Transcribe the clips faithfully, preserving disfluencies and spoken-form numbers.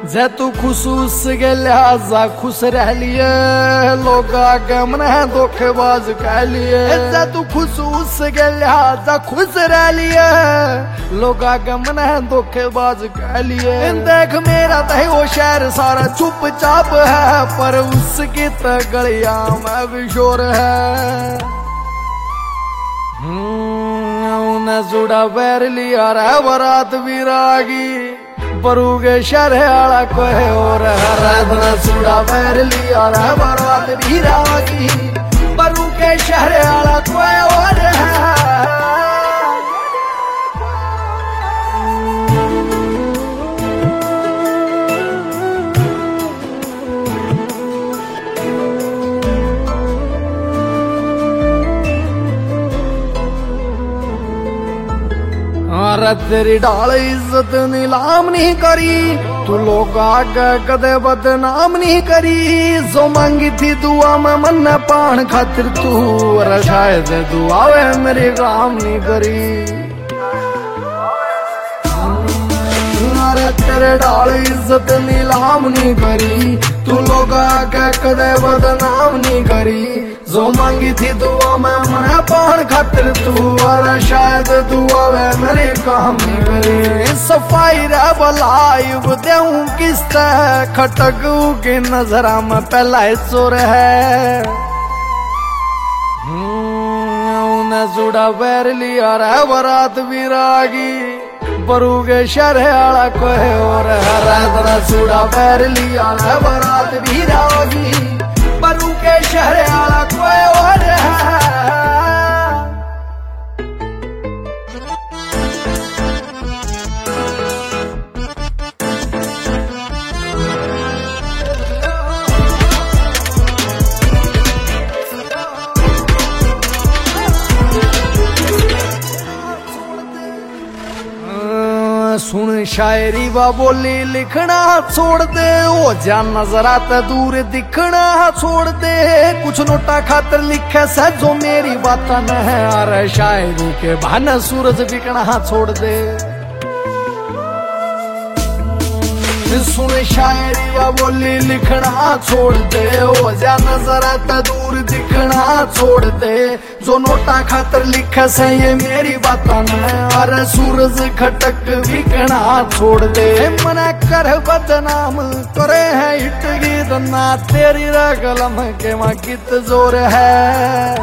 जे तू खुशूस के लिहाजा खुश रह लिए, लोग आगे मन है धोखेबाज कह लिए। जे तू खुशूस के लिहाजा खुश रह लिए, लोग आगे मन है धोखेबाज कह लिए। देख मेरा तो वो शहर सारा चुपचाप है, पर उसकी तो गलियां में भी शोर है। हम्म जुड़ा बैर लिया रे बरात विरागी, बरूगे शहर आला कोई और है। जुड़ा बैर लिया रे बरात विरागी, बरूगे शहर आला कोई और है। तेरी डाल इज्जत नीलाम नहीं करी, तू लोग आगे कदे बदनाम नहीं करी। जो मांगी थी दुआ में मन पान खातिर तू, और शायद दुआ वे मेरे काम नहीं करी। तेरे डाल इज्जत नीलाम नहीं करी, तू लोग आगे कदे बदनाम नहीं करी। जो मांगी थी दुआ में मन पान खातिर तू, और शायद दुआ वे मेरे काम नहीं करी। सफाई रे बलायुब देऊं किस्ता, खटकू की नजरा में पहला चोर है। हम्म जुड़ा बैर लिया रे बरात विरागी, बरूगे शहर आला कोई और है। जुड़ा बैर लिया रे बरात विरागी, बरूगे शहर आला कोई और है। सुन शायरी व बोली लिखना छोड़ दे, ओ जान नजरा ते दूर दिखना छोड़ दे। कुछ नोटा खातर लिखे से जो मेरी बात न है, अरे शायरी के बहाने सूरज बिकना छोड़ दे। सुन शायरी व बोली लिखना छोड़ दे, ओ जा नजरा ते दूर दिखना छोड़ दे। जो नोटा खातर लिखे से ये मेरी बात न है, अरे सूरज खटक बिकना छोड़ दे। मना कर बदनाम करे है हिट गीत ना, तेरी रगलम के मां कित जोर है।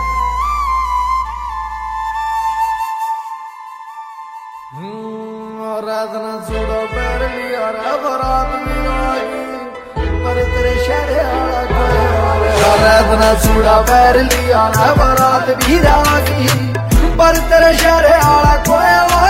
राधना जुड़ा बैर लिया रे बरात विरागी, पर तेरे शहर आला कोई और है। राधना जुड़ा बैर लिया रे बरात विरागी, पर तेरे शहर आला कोई और